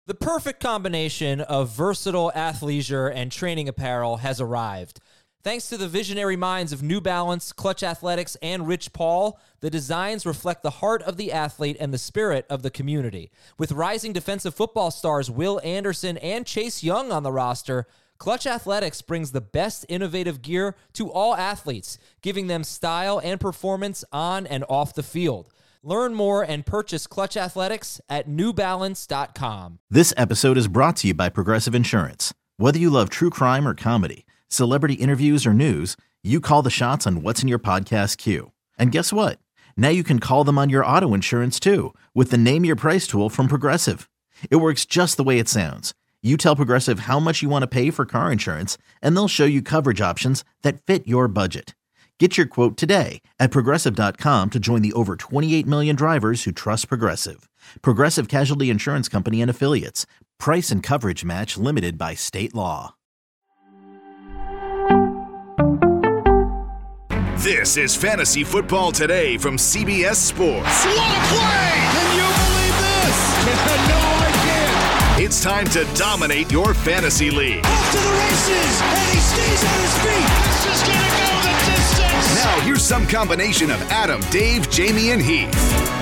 The perfect combination of versatile athleisure and training apparel has arrived. Thanks to the visionary minds of New Balance, Clutch Athletics, and Rich Paul, the designs reflect the heart of the athlete and the spirit of the community. With rising defensive football stars Will Anderson and Chase Young on the roster, Clutch Athletics brings the best innovative gear to all athletes, giving them style and performance on and off the field. Learn more and purchase Clutch Athletics at newbalance.com. This episode is brought to you by Progressive Insurance. Whether you love true crime or comedy, celebrity interviews or news, you call the shots on what's in your podcast queue. And guess what? Now you can call them on your auto insurance too with the Name Your Price tool from Progressive. It works just the way it sounds. You tell Progressive how much you want to pay for car insurance, and they'll show you coverage options that fit your budget. Get your quote today at Progressive.com to join the over 28 million drivers who trust Progressive. Progressive Casualty Insurance Company and Affiliates. Price and coverage match limited by state law. This is Fantasy Football Today from CBS Sports. What a play! Can you believe this? No, I can't. It's time to dominate your fantasy league. Off to the races, and he stays on his feet. This is going to go the distance. Now, here's some combination of Adam, Dave, Jamie, and Heath.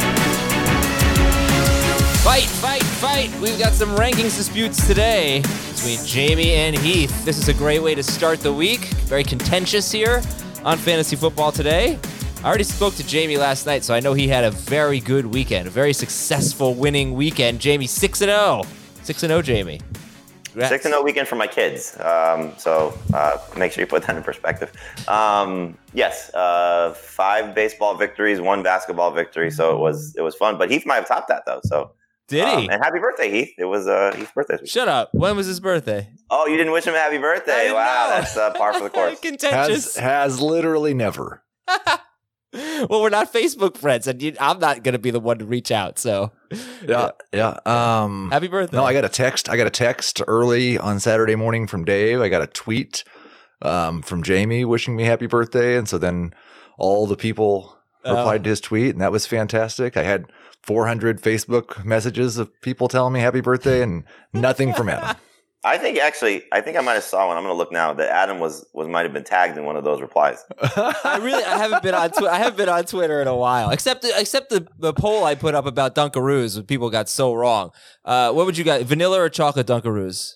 Fight. We've got some rankings disputes today between Jamie and Heath. This is a great way to start the week. Very contentious here on Fantasy Football Today. I already spoke to Jamie last night, so I know he had a very good weekend, a very successful winning weekend. Jamie, 6-0. 6-0, Jamie. Congrats. 6-0 weekend for my kids. So make sure you put that in perspective. Yes, 5 baseball victories, 1 basketball victory. So it was fun. But Heath might have topped that though. So did he? And happy birthday, Heath! It was Heath's birthday. Shut up. When was his birthday? Oh, you didn't wish him a happy birthday? Wow, know. that's par for the course. Contentious. Has literally never. Well, we're not Facebook friends, and I'm not going to be the one to reach out. So, Yeah. happy birthday! No, I got a text early on Saturday morning from Dave. I got a tweet from Jamie wishing me happy birthday, and so then all the people replied to his tweet, and that was fantastic. I had 400 Facebook messages of people telling me happy birthday, and nothing from Adam. I think I might have saw one. I'm going to look now that Adam might have been tagged in one of those replies. I haven't been on I haven't been on Twitter in a while, except the poll I put up about Dunkaroos, when people got so wrong. What would you guys, vanilla or chocolate Dunkaroos?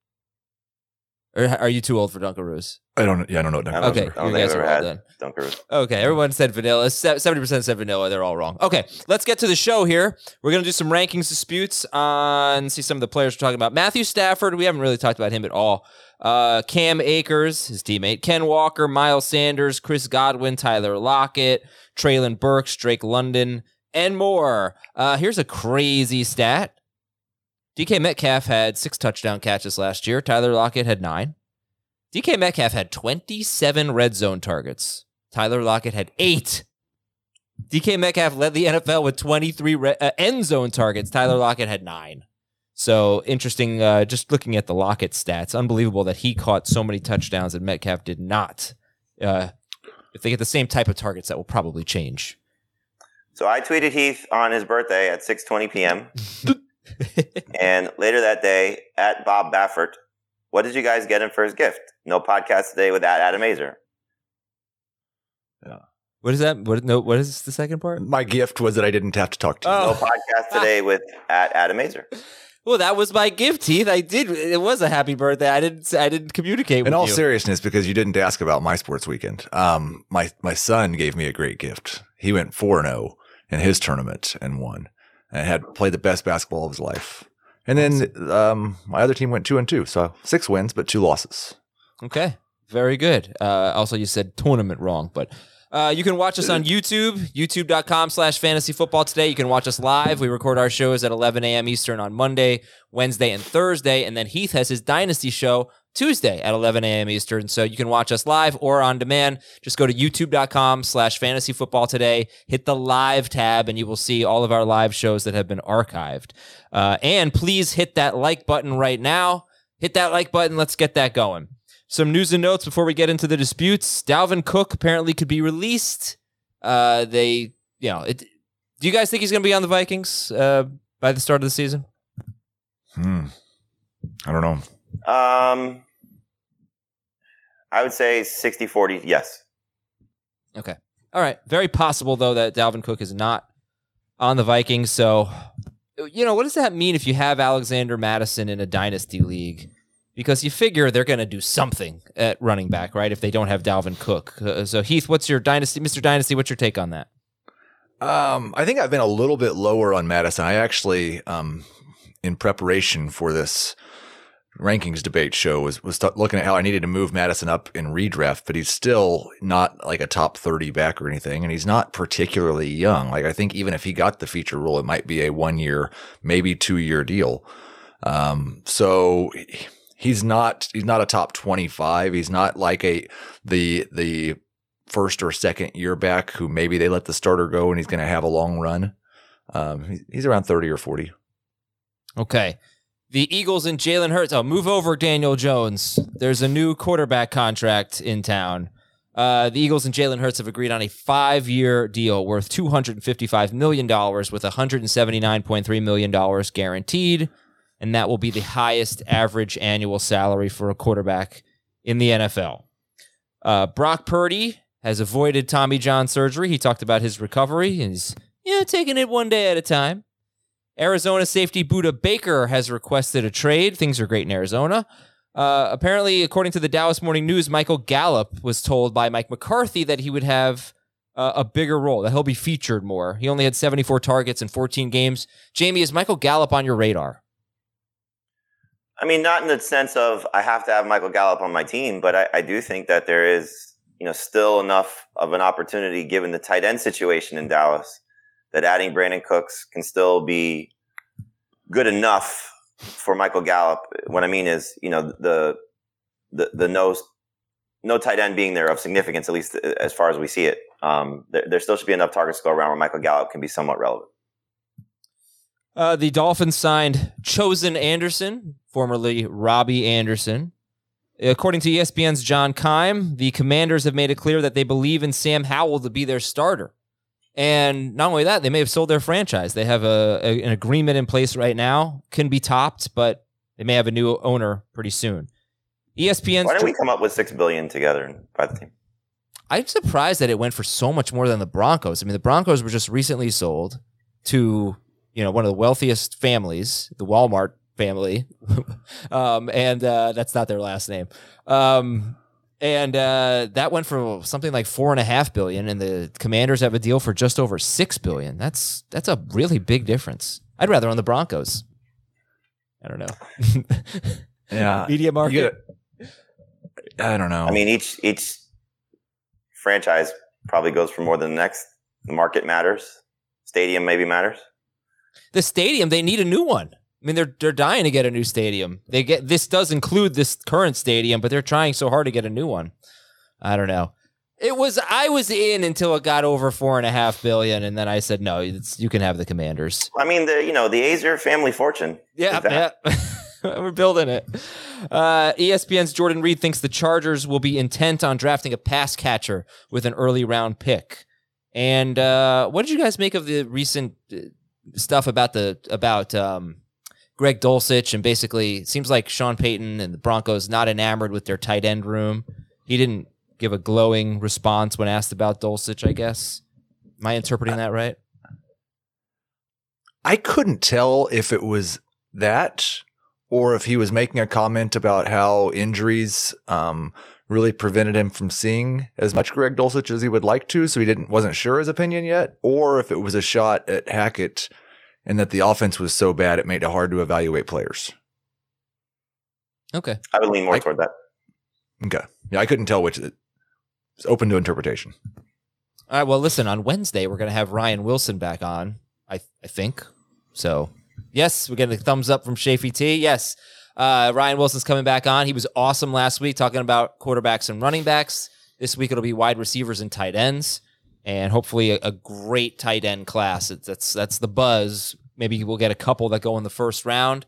Or are you too old for Dunkaroos? I don't know. I don't Okay, think you I've guys ever are all had done. Dunkaroos. Okay, everyone said vanilla. 70% said vanilla. They're all wrong. Okay, let's get to the show here. We're going to do some rankings disputes on, see some of the players we're talking about. Matthew Stafford, we haven't really talked about him at all. Cam Akers, his teammate. Ken Walker, Miles Sanders, Chris Godwin, Tyler Lockett, Treylon Burks, Drake London, and more. Here's a crazy stat. DK Metcalf had 6 touchdown catches last year. Tyler Lockett had 9. DK Metcalf had 27 red zone targets. Tyler Lockett had 8. DK Metcalf led the NFL with 23 end zone targets. Tyler Lockett had 9. So interesting, just looking at the Lockett stats. Unbelievable that he caught so many touchdowns and Metcalf did not. If they get the same type of targets, that will probably change. So I tweeted Heath on his birthday at 6:20 p.m. And later that day, at Bob Baffert, what did you guys get him for his gift? No podcast today with Adam Azer. Yeah. What is that? What is the second part? My gift was that I didn't have to talk to you. No podcast today with Adam Azer. Well, that was my gift, Heath. I did. It was a happy birthday. I didn't communicate with you. In all seriousness, because you didn't ask about my sports weekend, my son gave me a great gift. He went 4-0 in his tournament and won, and had played the best basketball of his life. And then my other team went 2-2, so 6 wins but 2 losses. Okay, very good. Also, you said tournament wrong, but you can watch us on YouTube, youtube.com/fantasyfootball today. You can watch us live. We record our shows at 11 a.m. Eastern on Monday, Wednesday, and Thursday. And then Heath has his Dynasty show Tuesday at 11 a.m. Eastern. So you can watch us live or on demand. Just go to youtube.com/fantasyfootball today. Hit the live tab, and you will see all of our live shows that have been archived. And please hit that like button right now. Hit that like button. Let's get that going. Some news and notes before we get into the disputes. Dalvin Cook apparently could be released. Do you guys think he's going to be on the Vikings by the start of the season? I don't know. I would say 60-40, yes. Okay. All right. Very possible, though, that Dalvin Cook is not on the Vikings. So, what does that mean if you have Alexander Mattison in a dynasty league? Because you figure they're going to do something at running back, right, if they don't have Dalvin Cook. So, Heath, what's your dynasty? Mr. Dynasty, what's your take on that? I think I've been a little bit lower on Madison. I actually, in preparation for this rankings debate show, was looking at how I needed to move Madison up in redraft, but he's still not like a top 30 back or anything, and he's not particularly young. Like, I think even if he got the feature rule, it might be a 1 year, maybe 2 year deal. So he's not a top 25. He's not like the first or second year back who maybe they let the starter go and he's going to have a long run. He's around 30 or 40. Okay. The Eagles and Jalen Hurts. Oh, move over, Daniel Jones. There's a new quarterback contract in town. The Eagles and Jalen Hurts have agreed on a 5-year deal worth $255 million with $179.3 million guaranteed, and that will be the highest average annual salary for a quarterback in the NFL. Brock Purdy has avoided Tommy John surgery. He talked about his recovery, and he's taking it one day at a time. Arizona safety Budda Baker has requested a trade. Things are great in Arizona. Apparently, according to the Dallas Morning News, Michael Gallup was told by Mike McCarthy that he would have a bigger role, that he'll be featured more. He only had 74 targets in 14 games. Jamie, is Michael Gallup on your radar? I mean, not in the sense of I have to have Michael Gallup on my team, but I do think that there is, still enough of an opportunity given the tight end situation in Dallas that adding Brandon Cooks can still be good enough for Michael Gallup. What I mean is, the no tight end being there of significance, at least as far as we see it. There still should be enough targets to go around where Michael Gallup can be somewhat relevant. The Dolphins signed Chosen Anderson, formerly Robbie Anderson. According to ESPN's John Keim, the Commanders have made it clear that they believe in Sam Howell to be their starter. And not only that, they may have sold their franchise. They have an agreement in place right now, can be topped, but they may have a new owner pretty soon. ESPN's. Why don't we come up with $6 billion together and buy the team? I'm surprised that it went for so much more than the Broncos. I mean, the Broncos were just recently sold to one of the wealthiest families, the Walmart family, and that's not their last name. And that went for something like $4.5 billion, and the Commanders have a deal for just over $6 billion. That's a really big difference. I'd rather own the Broncos. I don't know. Yeah, media market. I don't know. I mean, each franchise probably goes for more than the next. The market matters. Stadium maybe matters. The stadium, they need a new one. I mean, they're dying to get a new stadium. This does include this current stadium, but they're trying so hard to get a new one. I don't know. I was in until it got over $4.5 billion, and then I said no. You can have the Commanders. I mean, the A's are a family fortune. Yeah. We're building it. ESPN's Jordan Reed thinks the Chargers will be intent on drafting a pass catcher with an early round pick. And what did you guys make of the recent stuff about Greg Dulcich, and basically it seems like Sean Payton and the Broncos not enamored with their tight end room? He didn't give a glowing response when asked about Dulcich, I guess. Am I interpreting that right? I couldn't tell if it was that or if he was making a comment about how injuries really prevented him from seeing as much Greg Dulcich as he would like to, so he wasn't sure his opinion yet, or if it was a shot at Hackett and that the offense was so bad it made it hard to evaluate players. Okay. I would lean more toward that. Okay. Yeah, I couldn't tell which. It's open to interpretation. All right, well, listen, on Wednesday, we're going to have Ryan Wilson back on, I think. So, yes, we're getting a thumbs up from Shafee T. Yes, Ryan Wilson's coming back on. He was awesome last week talking about quarterbacks and running backs. This week it'll be wide receivers and tight ends, and hopefully a great tight end class. That's the buzz. Maybe we'll get a couple that go in the first round.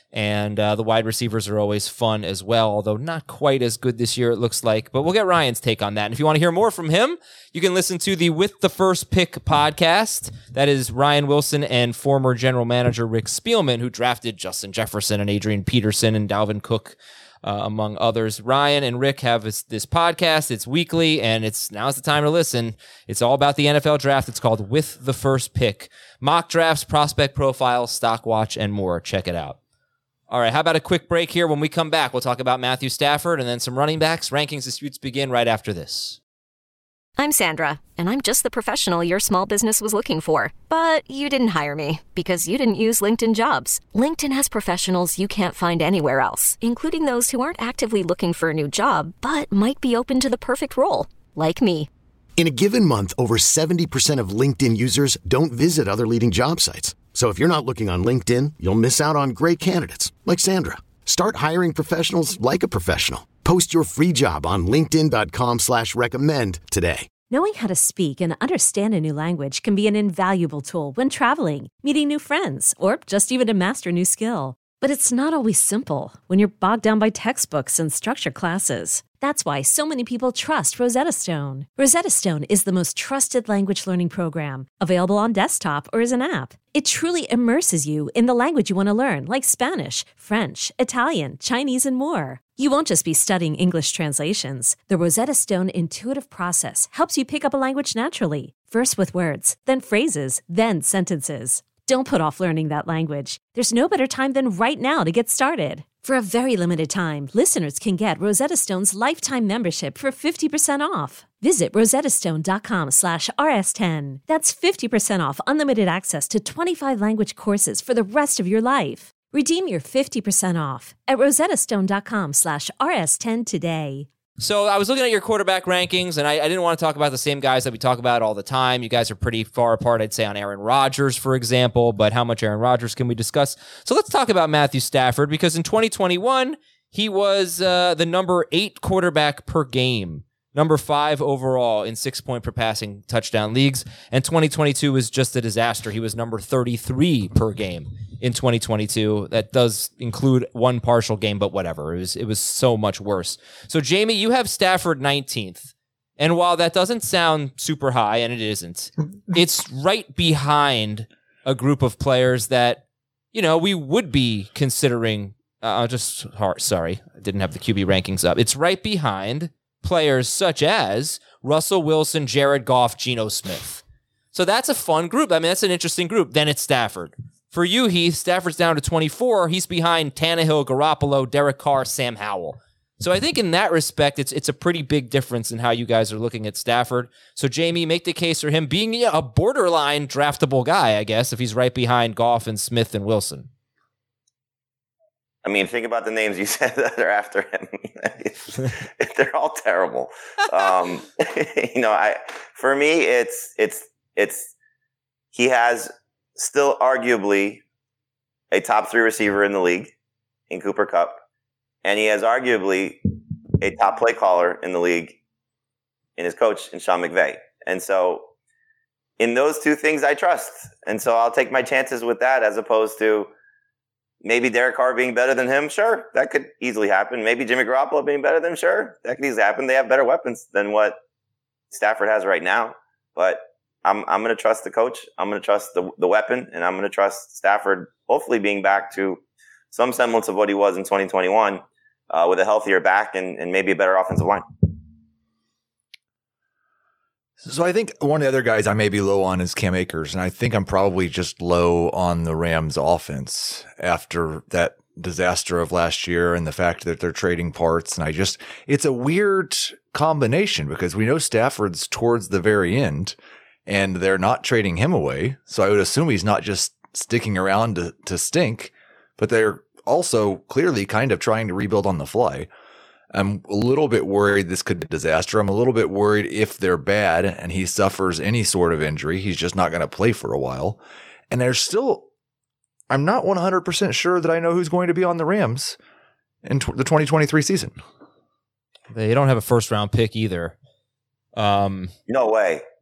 And the wide receivers are always fun as well, although not quite as good this year, it looks like. But we'll get Ryan's take on that. And if you want to hear more from him, you can listen to the With the First Pick podcast. That is Ryan Wilson and former general manager Rick Spielman, who drafted Justin Jefferson and Adrian Peterson and Dalvin Cook, among others. Ryan and Rick have this podcast. It's weekly, and now's the time to listen. It's all about the NFL draft. It's called With the First Pick. Mock drafts, prospect profiles, stock watch, and more. Check it out. All right, how about a quick break here? When we come back, we'll talk about Matthew Stafford and then some running backs. Rankings disputes begin right after this. I'm Sandra, and I'm just the professional your small business was looking for. But you didn't hire me because you didn't use LinkedIn Jobs. LinkedIn has professionals you can't find anywhere else, including those who aren't actively looking for a new job, but might be open to the perfect role, like me. In a given month, over 70% of LinkedIn users don't visit other leading job sites. So if you're not looking on LinkedIn, you'll miss out on great candidates like Sandra. Start hiring professionals like a professional. Post your free job on linkedin.com/recommend today. Knowing how to speak and understand a new language can be an invaluable tool when traveling, meeting new friends, or just even to master a new skill. But it's not always simple when you're bogged down by textbooks and structured classes. That's why so many people trust Rosetta Stone. Rosetta Stone is the most trusted language learning program, available on desktop or as an app. It truly immerses you in the language you want to learn, like Spanish, French, Italian, Chinese, and more. You won't just be studying English translations. The Rosetta Stone intuitive process helps you pick up a language naturally, first with words, then phrases, then sentences. Don't put off learning that language. There's no better time than right now to get started. For a very limited time, listeners can get Rosetta Stone's lifetime membership for 50% off. Visit rosettastone.com/rs10. That's 50% off unlimited access to 25 language courses for the rest of your life. Redeem your 50% off at rosettastone.com/rs10 today. So I was looking at your quarterback rankings, and I didn't want to talk about the same guys that we talk about all the time. You guys are pretty far apart, I'd say, on Aaron Rodgers, for example, but how much Aaron Rodgers can we discuss? So let's talk about Matthew Stafford, because in 2021, he was the number 8 quarterback per game, number 5 overall in 6-point per passing touchdown leagues, and 2022 was just a disaster. He was number 33 per game in 2022. That does include one partial game, but whatever. It was so much worse. So, Jamie, you have Stafford 19th. And while that doesn't sound super high, and it isn't, it's right behind a group of players that, we would be considering. Sorry, I didn't have the QB rankings up. It's right behind players such as Russell Wilson, Jared Goff, Geno Smith. So that's a fun group. I mean, that's an interesting group. Then it's Stafford. For you, Heath, Stafford's down to 24. He's behind Tannehill, Garoppolo, Derek Carr, Sam Howell. So I think in that respect, it's a pretty big difference in how you guys are looking at Stafford. So, Jamie, make the case for him being a borderline draftable guy, I guess, if he's right behind Goff and Smith and Wilson. I mean, think about the names you said that are after him. They're all terrible. For me, it's he has still arguably a top 3 receiver in the league in Cooper Kupp, and he has arguably a top play caller in the league in his coach, in Sean McVay. And so in those 2 things, I trust. And so I'll take my chances with that, as opposed to maybe Derek Carr being better than him. Sure, that could easily happen. Maybe Jimmy Garoppolo being better than him. Sure, that could easily happen. They have better weapons than what Stafford has right now. But I'm going to trust the coach. I'm going to trust the weapon, and I'm going to trust Stafford hopefully being back to some semblance of what he was in 2021 with a healthier back and maybe a better offensive line. So I think one of the other guys I may be low on is Cam Akers, and I think I'm probably just low on the Rams offense after that disaster of last year and the fact that they're trading parts. And it's a weird combination because we know Stafford's towards the very end and they're not trading him away. So I would assume he's not just sticking around to stink, but they're also clearly kind of trying to rebuild on the fly. I'm a little bit worried this could be a disaster. I'm a little bit worried if they're bad and he suffers any sort of injury, he's just not going to play for a while. And I'm not 100% sure that I know who's going to be on the Rams in the 2023 season. They don't have a first-round pick either. No way.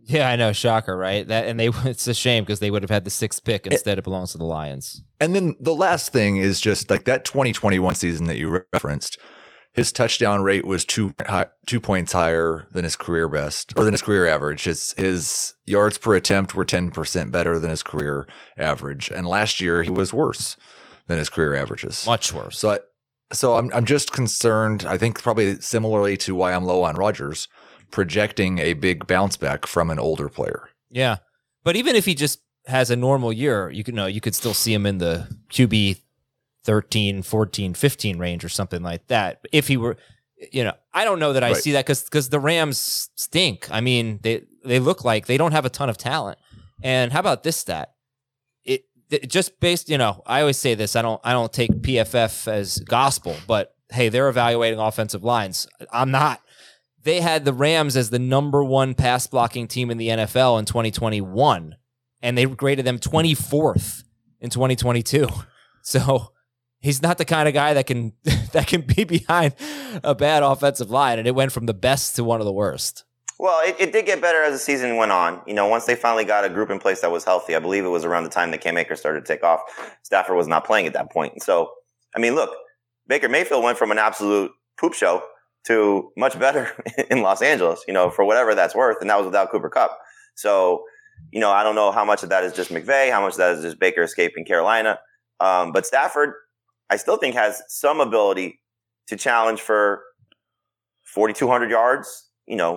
Yeah, I know. Shocker, right? It's a shame because they would have had the 6th pick. Instead, it belongs to the Lions. And then the last thing is just like that 2021 season that you referenced. His touchdown rate was 2 points higher than his career best, or than his career average. His yards per attempt were 10% better than his career average. And last year he was worse than his career averages. Much worse. So I'm just concerned, I think probably similarly to why I'm low on Rodgers, projecting a big bounce back from an older player. Yeah. But even if he just has a normal year, you could still see him in the QB 13, 14, 15 range or something like that. If he were, I don't know that I see that because the Rams stink. I mean, they look like they don't have a ton of talent. And how about this stat? It just based, I always say this, I don't take PFF as gospel, but hey, they're evaluating offensive lines. I'm not. They had the Rams as the number 1 pass blocking team in the NFL in 2021, and they graded them 24th in 2022. So he's not the kind of guy that can be behind a bad offensive line, and it went from the best to one of the worst. Well, it did get better as the season went on. Once they finally got a group in place that was healthy, I believe it was around the time that Cam Akers started to take off. Stafford was not playing at that point. And so, I mean, look, Baker Mayfield went from an absolute poop show to much better in Los Angeles, for whatever that's worth. And that was without Cooper Kupp. So, I don't know how much of that is just McVay, how much of that is just Baker escaping Carolina. But Stafford, I still think, has some ability to challenge for 4,200 yards,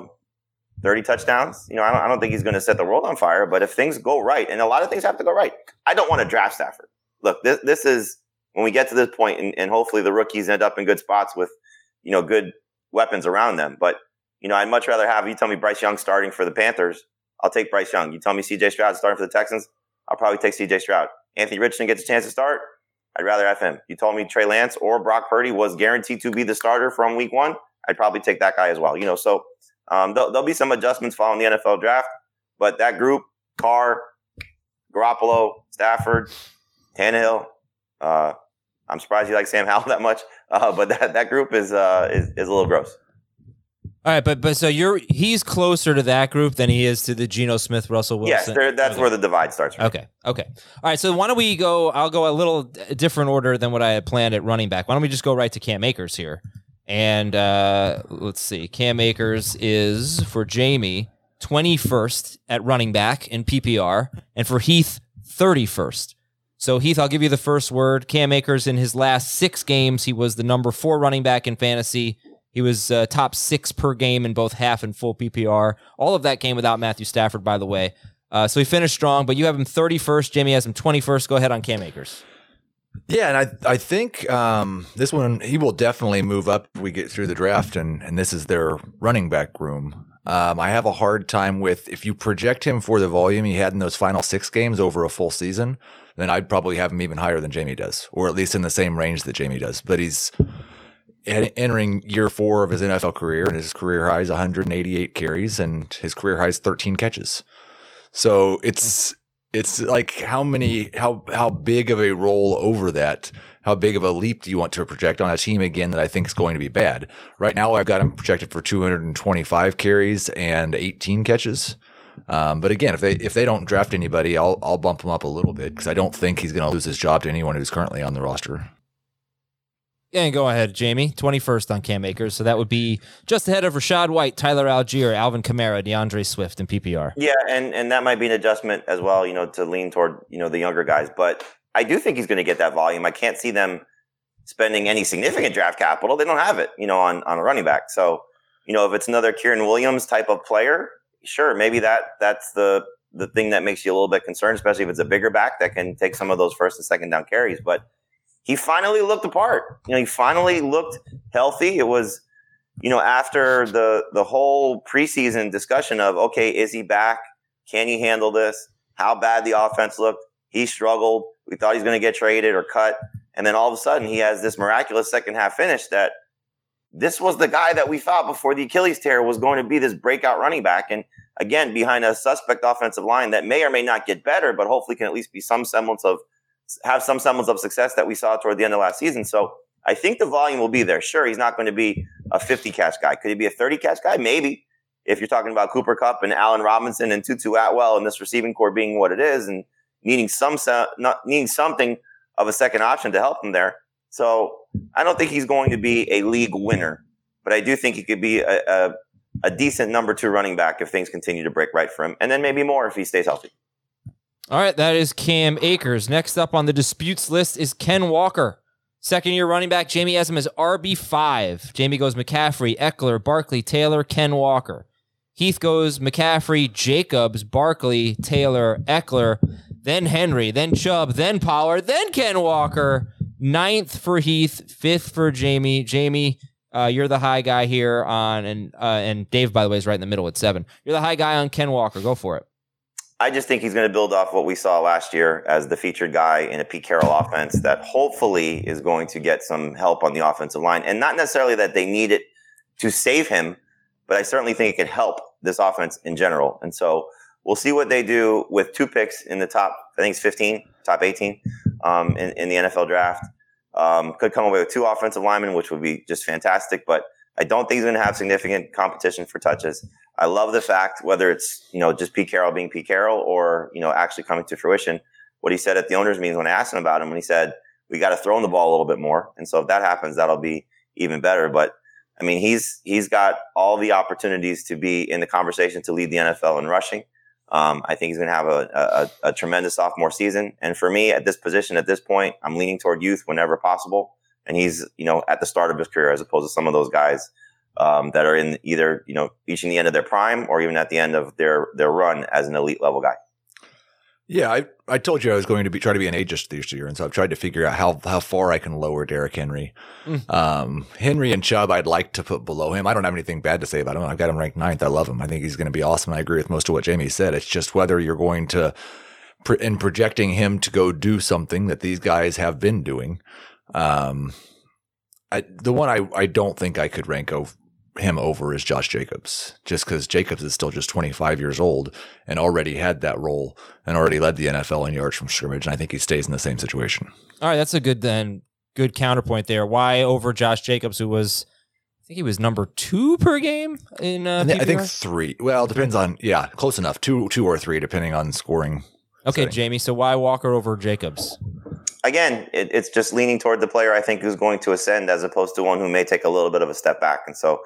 30 touchdowns. I don't think he's going to set the world on fire, but if things go right, and a lot of things have to go right, I don't want to draft Stafford. Look, this is when we get to this point, and hopefully the rookies end up in good spots with, good weapons around them. But, I'd much rather have you tell me Bryce Young starting for the Panthers. I'll take Bryce Young. You tell me CJ Stroud starting for the Texans. I'll probably take CJ Stroud. Anthony Richardson gets a chance to start. I'd rather have him. You told me Trey Lance or Brock Purdy was guaranteed to be the starter from week 1. I'd probably take that guy as well. So there'll be some adjustments following the NFL draft, but that group, Carr, Garoppolo, Stafford, Tannehill, I'm surprised you like Sam Howell that much, but that group is a little gross. All right, but so he's closer to that group than he is to the Geno Smith, Russell Wilson. Yes, that's where the divide starts. Right? Okay. All right, so why don't we go? I'll go a little different order than what I had planned at running back. Why don't we just go right to Cam Akers here? And let's see. Cam Akers is, for Jamie, 21st at running back in PPR, and for Heath, 31st. So, Heath, I'll give you the first word. Cam Akers, in his last 6 games, he was the number 4 running back in fantasy. He was top 6 per game in both half and full PPR. All of that came without Matthew Stafford, by the way. So he finished strong, but you have him 31st. Jamie has him 21st. Go ahead on Cam Akers. Yeah, and I think this one, he will definitely move up if we get through the draft, and this is their running back room. I have a hard time with, if you project him for the volume he had in those final 6 games over a full season, then I'd probably have him even higher than Jamie does, or at least in the same range that Jamie does. But he's entering year 4 of his NFL career, and his career high is 188 carries, and his career high is 13 catches. So it's like how big of a roll over that, how big of a leap do you want to project on a team again that I think is going to be bad? Right now, I've got him projected for 225 carries and 18 catches. But again, if they don't draft anybody, I'll bump him up a little bit because I don't think he's going to lose his job to anyone who's currently on the roster. Yeah, and go ahead, Jamie. 21st on Cam Akers. So that would be just ahead of Rachaad White, Tyler Algier, Alvin Kamara, DeAndre Swift, and PPR. Yeah, and that might be an adjustment as well, to lean toward, the younger guys. But I do think he's going to get that volume. I can't see them spending any significant draft capital. They don't have it, on a running back. So, if it's another Kieran Williams type of player, sure, maybe that's the thing that makes you a little bit concerned, especially if it's a bigger back that can take some of those first and second down carries. But he finally looked apart. He finally looked healthy. It was, after the whole preseason discussion of, okay, is he back? Can he handle this? How bad the offense looked? He struggled. We thought he was going to get traded or cut. And then all of a sudden he has this miraculous second half finish that this was the guy that we thought before the Achilles tear was going to be this breakout running back. And again, behind a suspect offensive line that may or may not get better, but hopefully can at least be have some semblance of success that we saw toward the end of last season. So I think the volume will be there. Sure, he's not going to be a 50 catch guy. Could he be a 30 catch guy? Maybe. if you're talking about Cooper Kupp and Allen Robinson and Tutu Atwell and this receiving core being what it is and needing something of a second option to help them there. So I don't think he's going to be a league winner, but I do think he could be a decent number 2 running back if things continue to break right for him, and then maybe more if he stays healthy. All right, that is Cam Akers. Next up on the disputes list is Ken Walker. Second-year running back, Jamie has him as RB5. Jamie goes McCaffrey, Eckler, Barkley, Taylor, Ken Walker. Heath goes McCaffrey, Jacobs, Barkley, Taylor, Eckler, then Henry, then Chubb, then Pollard, then Ken Walker. 9th for Heath, 5th for Jamie. Jamie, you're the high guy here on, and Dave, by the way, is right in the middle at 7. You're the high guy on Ken Walker. Go for it. I just think he's going to build off what we saw last year as the featured guy in a Pete Carroll offense that hopefully is going to get some help on the offensive line. And not necessarily that they need it to save him, but I certainly think it could help this offense in general. And so we'll see what they do with 2 picks in the top, I think it's 15, top 18 in the NFL draft. Could come away with 2 offensive linemen, which would be just fantastic. But I don't think he's going to have significant competition for touches. I love the fact, whether it's, just Pete Carroll being Pete Carroll or, actually coming to fruition, what he said at the owners' meetings when I asked him about him, when he said, we got to throw him the ball a little bit more. And so if that happens, that'll be even better. But I mean, he's got all the opportunities to be in the conversation to lead the NFL in rushing. I think he's going to have a tremendous sophomore season. And for me, at this position, at this point, I'm leaning toward youth whenever possible. And he's, at the start of his career, as opposed to some of those guys that are in either, reaching the end of their prime or even at the end of their run as an elite level guy. Yeah, I told you I was going to try to be an ageist this year, and so I've tried to figure out how far I can lower Derrick Henry. Henry and Chubb I'd like to put below him. I don't have anything bad to say about him. I've got him ranked 9th. I love him. I think he's going to be awesome. I agree with most of what Jamie said. It's just whether you're going to, in projecting him to go do something that these guys have been doing. The one I don't think I could rank him over is Josh Jacobs, just because Jacobs is still just 25 years old and already had that role and already led the NFL in yards from scrimmage. And I think he stays in the same situation. All right. That's a good counterpoint there. Why over Josh Jacobs, who was, I think he was number 2 per game in I think 3. Well, it depends on, close enough. 2 or 3, depending on scoring. Okay, setting. Jamie. So why Walker over Jacobs? Again, it's just leaning toward the player I think who's going to ascend as opposed to one who may take a little bit of a step back. And so,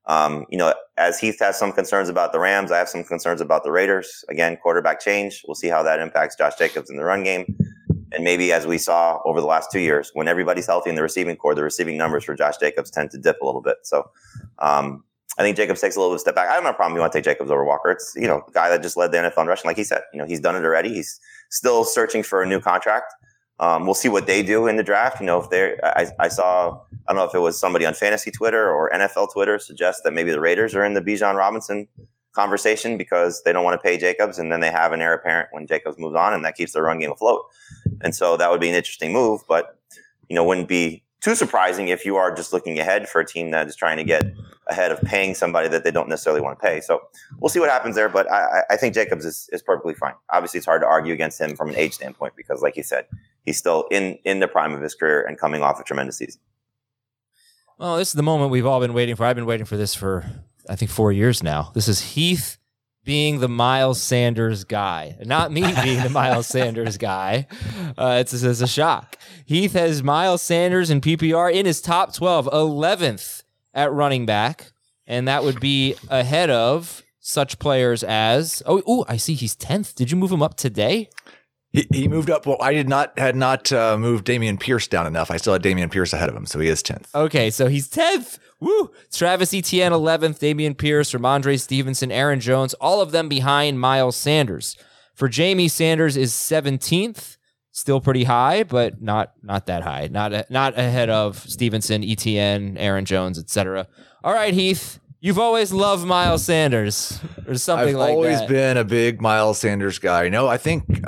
as Heath has some concerns about the Rams, I have some concerns about the Raiders. Again, quarterback change. We'll see how that impacts Josh Jacobs in the run game. And maybe as we saw over the last 2 years, when everybody's healthy in the receiving core, the receiving numbers for Josh Jacobs tend to dip a little bit. So I think Jacobs takes a little bit of a step back. I don't have a problem. You want to take Jacobs over Walker. It's, a guy that just led the NFL in rushing. Like he said, he's done it already. He's still searching for a new contract. We'll see what they do in the draft. If I saw, I don't know if it was somebody on fantasy Twitter or NFL Twitter suggest that maybe the Raiders are in the Bijan Robinson conversation because they don't want to pay Jacobs, and then they have an heir apparent when Jacobs moves on, and that keeps their run game afloat. And so that would be an interesting move, but wouldn't be too surprising if you are just looking ahead for a team that is trying to get ahead of paying somebody that they don't necessarily want to pay. So we'll see what happens there, but I think Jacobs is perfectly fine. Obviously, it's hard to argue against him from an age standpoint because, like you said, he's still in the prime of his career and coming off a tremendous season. Well, this is the moment we've all been waiting for. I've been waiting for this for, I think, 4 years now. This is Heath being the Miles Sanders guy, not me being the Miles Sanders guy. It's a shock. Heath has Miles Sanders in PPR in his top 12, 11th at running back, and that would be ahead of such players as, I see he's 10th. Did you move him up today? He moved up. Well, I had not moved Dameon Pierce down enough. I still had Dameon Pierce ahead of him, so he is 10th. Okay, so he's 10th. Woo! Travis Etienne 11th, Dameon Pierce, Ramondre Stevenson, Aaron Jones, all of them behind Miles Sanders. For Jamie, Sanders is 17th, still pretty high, but not that high. Not ahead of Stevenson, Etienne, Aaron Jones, etc. All right, Heath. You've always loved Miles Sanders or something like that. I've always been a big Miles Sanders guy. No, I think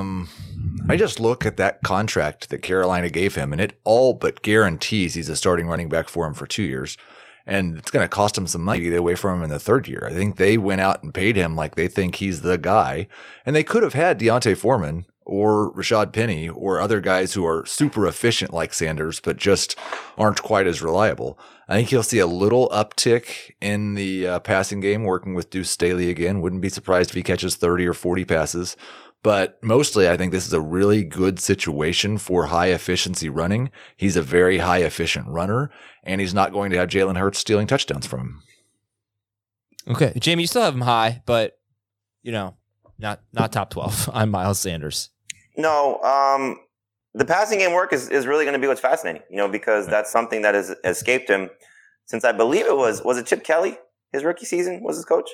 I just look at that contract that Carolina gave him, and it all but guarantees he's a starting running back for him for 2 years. And it's going to cost him some money to get away from him in the 3rd year. I think they went out and paid him like they think he's the guy. And they could have had Deontay Foreman or Rashad Penny or other guys who are super efficient like Sanders, but just aren't quite as reliable. I think he'll see a little uptick in the passing game working with Deuce Staley again. Wouldn't be surprised if he catches 30 or 40 passes. But mostly, I think this is a really good situation for high efficiency running. He's a very high efficient runner, and he's not going to have Jalen Hurts stealing touchdowns from him. Okay, Jamie, you still have him high, but not top 12 on Miles Sanders. No, the passing game work is really going to be what's fascinating, because that's something that has escaped him since I believe it was it Chip Kelly, his rookie season was his coach.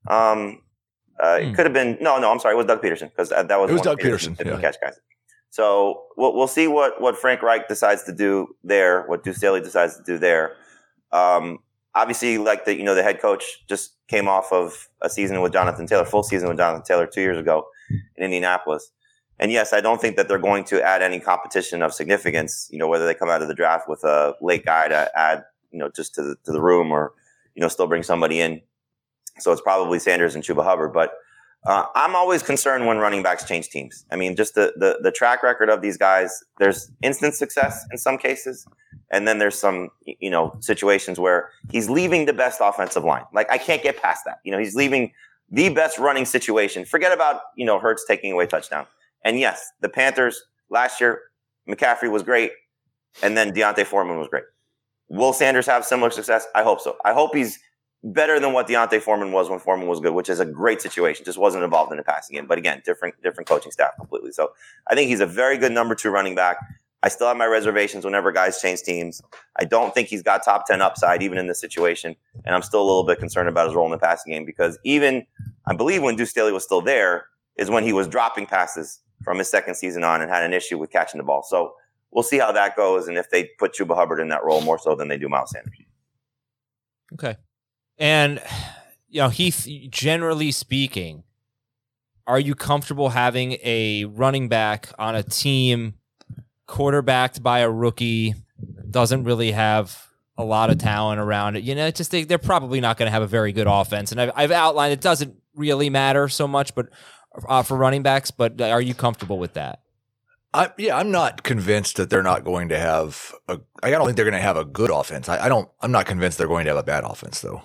It could have been I'm sorry, it was Doug Peterson because that was Doug Peterson. Didn't catch guys. So we'll see what Frank Reich decides to do there, what Deuce Staley decides to do there. Obviously, like the head coach just came off of a season with Jonathan Taylor, full season with Jonathan Taylor 2 years ago in Indianapolis. And yes, I don't think that they're going to add any competition of significance, whether they come out of the draft with a late guy to add, just to the room or, still bring somebody in. So it's probably Sanders and Chuba Hubbard. But I'm always concerned when running backs change teams. I mean, just the track record of these guys, there's instant success in some cases. And then there's some, situations where he's leaving the best offensive line. Like, I can't get past that. He's leaving the best running situation. Forget about, Hurts taking away touchdown. And yes, the Panthers last year, McCaffrey was great. And then Deontay Foreman was great. Will Sanders have similar success? I hope so. I hope he's better than what Deontay Foreman was when Foreman was good, which is a great situation. Just wasn't involved in the passing game. But again, different coaching staff completely. So I think he's a very good number 2 running back. I still have my reservations whenever guys change teams. I don't think he's got top 10 upside even in this situation. And I'm still a little bit concerned about his role in the passing game because even, I believe when Deuce Staley was still there is when he was dropping passes from his second season on and had an issue with catching the ball. So we'll see how that goes and if they put Chuba Hubbard in that role more so than they do Miles Sanders. Okay. And, Heath, generally speaking, are you comfortable having a running back on a team quarterbacked by a rookie, doesn't really have a lot of talent around it? They're probably not going to have a very good offense. And I've outlined it doesn't really matter so much, but for running backs. But are you comfortable with that? I'm not convinced that they're not going to have I don't think they're going to have a good offense. I'm not convinced they're going to have a bad offense though.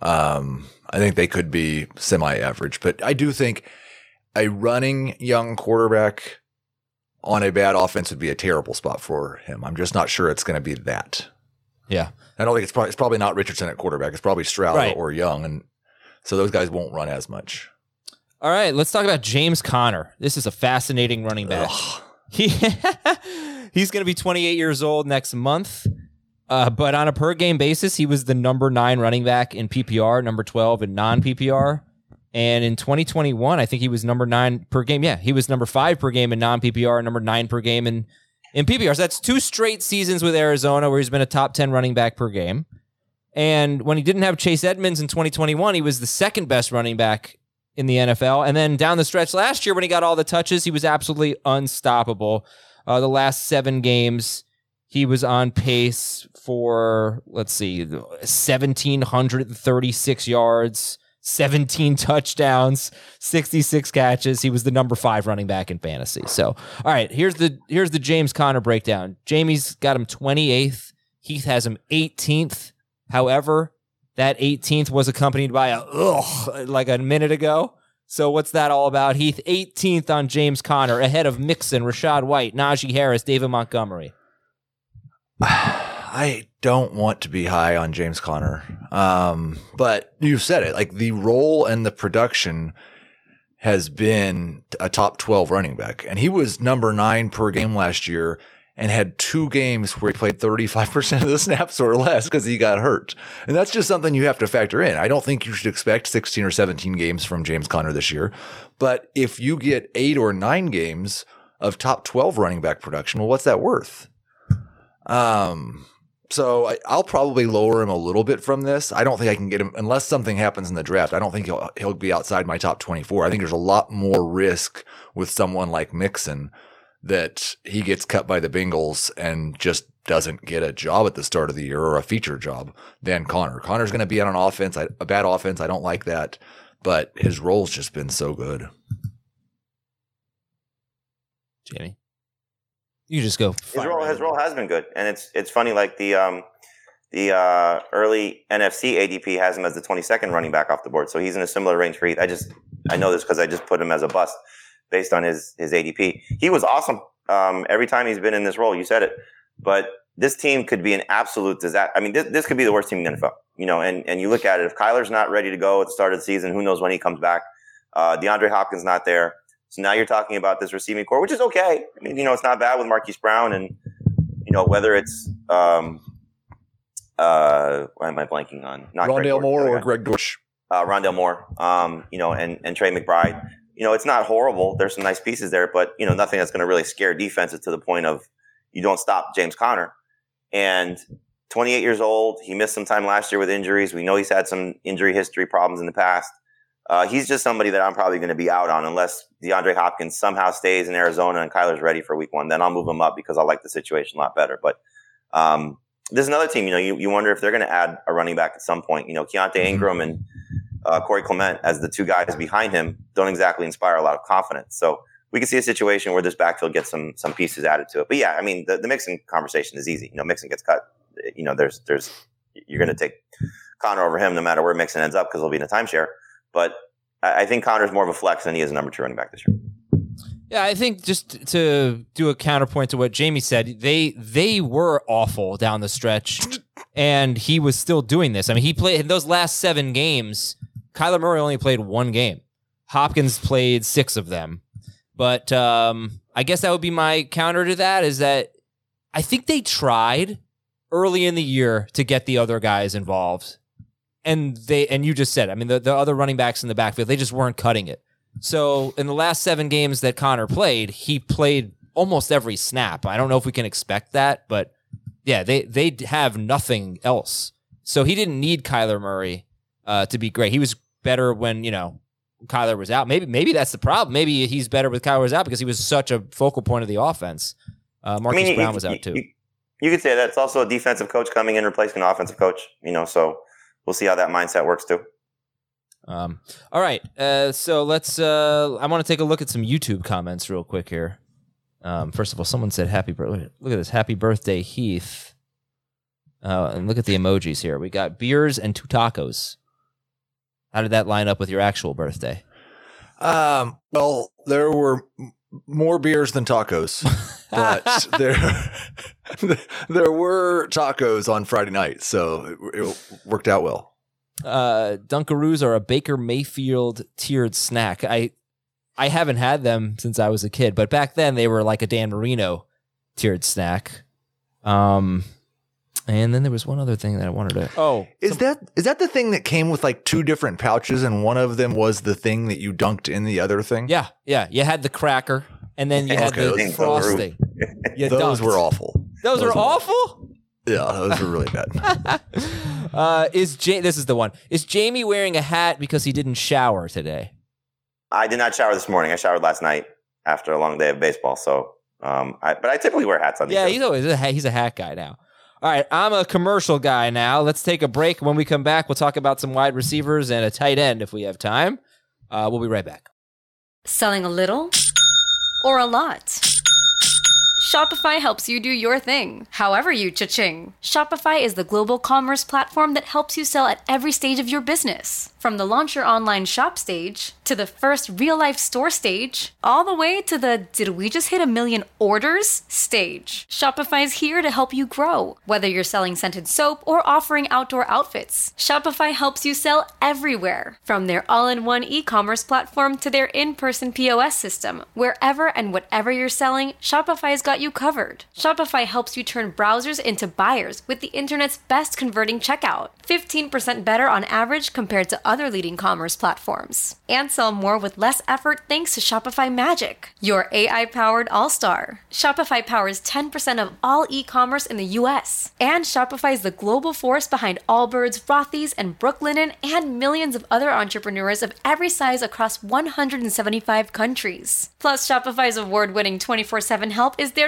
I think they could be semi-average, but I do think a running young quarterback on a bad offense would be a terrible spot for him. I'm just not sure it's going to be that. Yeah. I don't think it's probably not Richardson at quarterback. It's probably Stroud or Young. And so those guys won't run as much. All right. Let's talk about James Conner. This is a fascinating running back. He's going to be 28 years old next month. But on a per game basis, he was the number 9 running back in PPR, number 12 in non-PPR. And in 2021, I think he was number 9 per game. Yeah, he was number 5 per game in non-PPR, number 9 per game in PPR. So that's 2 straight seasons with Arizona where he's been a top 10 running back per game. And when he didn't have Chase Edmonds in 2021, he was the second best running back in the NFL. And then down the stretch last year when he got all the touches, he was absolutely unstoppable. The last 7 games, he was on pace for, 1,736 yards, 17 touchdowns, 66 catches. He was the number 5 running back in fantasy. So, all right, here's the James Conner breakdown. Jamie's got him 28th. Heath has him 18th. However, that 18th was accompanied by like a minute ago. So what's that all about? Heath, 18th on James Conner, ahead of Mixon, Rachaad White, Najee Harris, David Montgomery. I don't want to be high on James Conner. But you said it, like the role and the production has been a top 12 running back. And he was number 9 per game last year and had 2 games where he played 35% of the snaps or less because he got hurt. And that's just something you have to factor in. I don't think you should expect 16 or 17 games from James Conner this year. But if you get 8 or 9 games of top 12 running back production, well, what's that worth? So I'll probably lower him a little bit from this. I don't think I can get him unless something happens in the draft. I don't think he'll be outside my top 24. I think there's a lot more risk with someone like Mixon that he gets cut by the Bengals and just doesn't get a job at the start of the year or a feature job than Conner. Conner's going to be on an offense, a bad offense. I don't like that, but his role's just been so good. Jamie. You just go. His role has been good, and it's funny. Like the early NFC ADP has him as the 22nd running back off the board, so he's in a similar range for Heath. I know this because I just put him as a bust based on his ADP. He was awesome every time he's been in this role. You said it, but this team could be an absolute disaster. I mean, this could be the worst team in the NFL. You know, and you look at it. If Kyler's not ready to go at the start of the season, who knows when he comes back? DeAndre Hopkins not there. So now you're talking about this receiving core, which is okay. I mean, you know, it's not bad with Marquise Brown, and you know whether it's why am I blanking on? Not Rondale Moore or Greg Dortch. Rondale Moore, you know, and Trey McBride. You know, it's not horrible. There's some nice pieces there, but you know, nothing that's going to really scare defenses to the point of you don't stop James Conner. And 28 years old, he missed some time last year with injuries. We know he's had some injury history problems in the past. He's just somebody that I'm probably going to be out on unless DeAndre Hopkins somehow stays in Arizona and Kyler's ready for week 1. Then I'll move him up because I like the situation a lot better. But there's another team, you know, you wonder if they're going to add a running back at some point. You know, Keontae Ingram and Corey Clement as the two guys behind him don't exactly inspire a lot of confidence. So we can see a situation where this backfield gets some pieces added to it. But yeah, I mean, the Mixon conversation is easy. You know, Mixon gets cut. You know, you're going to take Connor over him no matter where Mixon ends up because he'll be in a timeshare. But I think Connor's more of a flex than he is a number 2 running back this year. Yeah, I think just to do a counterpoint to what Jamie said, they were awful down the stretch, and he was still doing this. I mean, he played in those last 7 games. Kyler Murray only played 1 game. Hopkins played 6 of them. But I guess that would be my counter to that, is that I think they tried early in the year to get the other guys involved. And you just said, I mean, the other running backs in the backfield, they just weren't cutting it. So in the last 7 games that Connor played, he played almost every snap. I don't know if we can expect that, but yeah, they have nothing else. So he didn't need Kyler Murray to be great. He was better when, you know, Kyler was out. Maybe that's the problem. Maybe he's better with Kyler was out because he was such a focal point of the offense. Marquise Brown was out too. You could say that. It's also a defensive coach coming in replacing an offensive coach, you know, so we'll see how that mindset works too. All right. So let's, I want to take a look at some YouTube comments real quick here. First of all, someone said happy birthday. Look at this. Happy birthday, Heath. And look at the emojis here. We got beers and 2 tacos. How did that line up with your actual birthday? Well, there were more beers than tacos, but there were tacos on Friday night, so it worked out well. Dunkaroos are a Baker Mayfield tiered snack. I haven't had them since I was a kid, but back then they were like a Dan Marino tiered snack. And then there was one other thing that I wanted to. Is that the thing that came with like 2 different pouches, and one of them was the thing that you dunked in the other thing? Yeah. You had the cracker, and then you had the frosting. Those were awful. Those were awful? Yeah, those were really bad. This is the one. Is Jamie wearing a hat because he didn't shower today? I did not shower this morning. I showered last night after a long day of baseball. So, but I typically wear hats on these shows. He's a hat guy now. All right, I'm a commercial guy now. Let's take a break. When we come back, we'll talk about some wide receivers and a tight end if we have time. We'll be right back. Selling a little or a lot? Shopify helps you do your thing, however you cha-ching. Shopify is the global commerce platform that helps you sell at every stage of your business. From the launch your online shop stage, to the first real-life store stage, all the way to the did we just hit 1 million orders stage. Shopify's here to help you grow. Whether you're selling scented soap or offering outdoor outfits, Shopify helps you sell everywhere. From their all-in-one e-commerce platform to their in-person POS system, wherever and whatever you're selling, Shopify's got you covered. Shopify helps you turn browsers into buyers with the internet's best converting checkout. 15% better on average compared to other leading commerce platforms. And sell more with less effort thanks to Shopify Magic, your AI-powered all-star. Shopify powers 10% of all e-commerce in the US. And Shopify is the global force behind Allbirds, Rothy's, and Brooklinen, and millions of other entrepreneurs of every size across 175 countries. Plus, Shopify's award-winning 24/7 help is there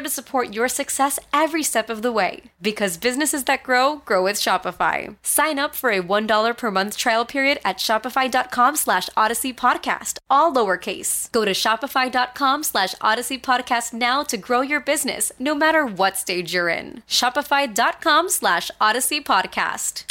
to support your success every step of the way. Because businesses that grow, grow with Shopify. Sign up for a $1 per month trial period at shopify.com/Odyssey Podcast, all lowercase. Go to shopify.com/Odyssey Podcast now to grow your business, no matter what stage you're in. Shopify.com/Odyssey Podcast.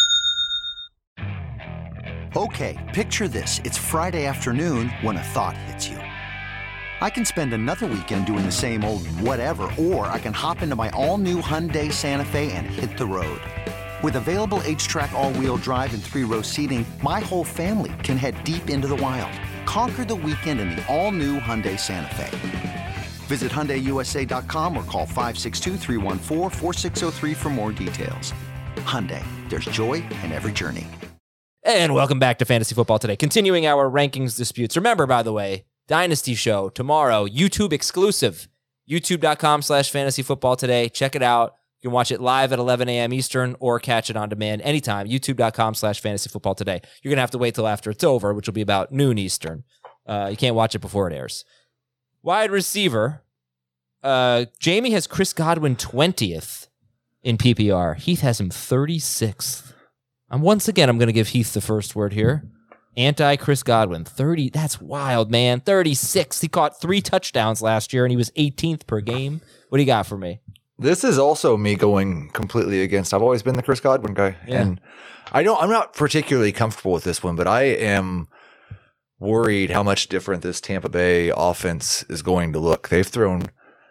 Okay, picture this. It's Friday afternoon when a thought hits you. I can spend another weekend doing the same old whatever, or I can hop into my all-new Hyundai Santa Fe and hit the road. With available H-Track all-wheel drive and 3-row seating, my whole family can head deep into the wild. Conquer the weekend in the all-new Hyundai Santa Fe. Visit HyundaiUSA.com or call 562-314-4603 for more details. Hyundai, there's joy in every journey. And welcome back to Fantasy Football Today. Continuing our rankings disputes. Remember, by the way, Dynasty Show tomorrow, YouTube exclusive. YouTube.com/Fantasy Football Today. Check it out. You can watch it live at 11 a.m. Eastern or catch it on demand anytime. YouTube.com/Fantasy Football Today. You're going to have to wait till after it's over, which will be about noon Eastern. You can't watch it before it airs. Wide receiver. Jamie has Chris Godwin 20th in PPR. Heath has him 36th. Once again, I'm going to give Heath the first word here. Anti-Chris Godwin. 30. That's wild, man. 36. He caught 3 touchdowns last year, and he was 18th per game. What do you got for me? This is also me going completely against. I've always been the Chris Godwin guy. Yeah. And I'm not particularly comfortable with this one, but I am worried how much different this Tampa Bay offense is going to look. They've thrown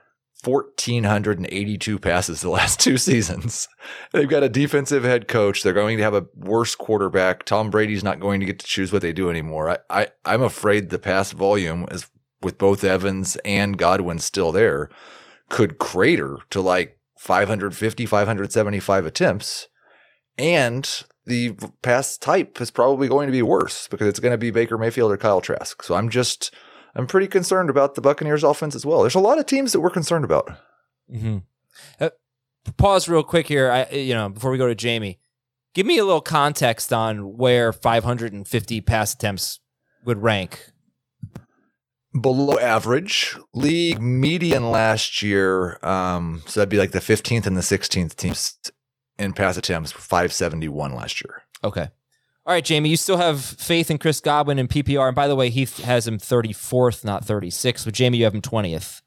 1,482 passes the last 2 seasons. They've got a defensive head coach. They're going to have a worse quarterback. Tom Brady's not going to get to choose what they do anymore. I'm afraid the pass volume, is with both Evans and Godwin still there, could crater to like 550, 575 attempts. And the pass type is probably going to be worse because it's going to be Baker Mayfield or Kyle Trask. So I'm pretty concerned about the Buccaneers offense as well. There's a lot of teams that we're concerned about. Mm-hmm. Pause real quick here. Before we go to Jamie, give me a little context on where 550 pass attempts would rank. Below average, league median last year. So that'd be like the 15th and the 16th teams in pass attempts, 571 last year. Okay. All right, Jamie, you still have faith in Chris Godwin in PPR. And by the way, Heath has him 34th, not 36th. But Jamie, you have him 20th.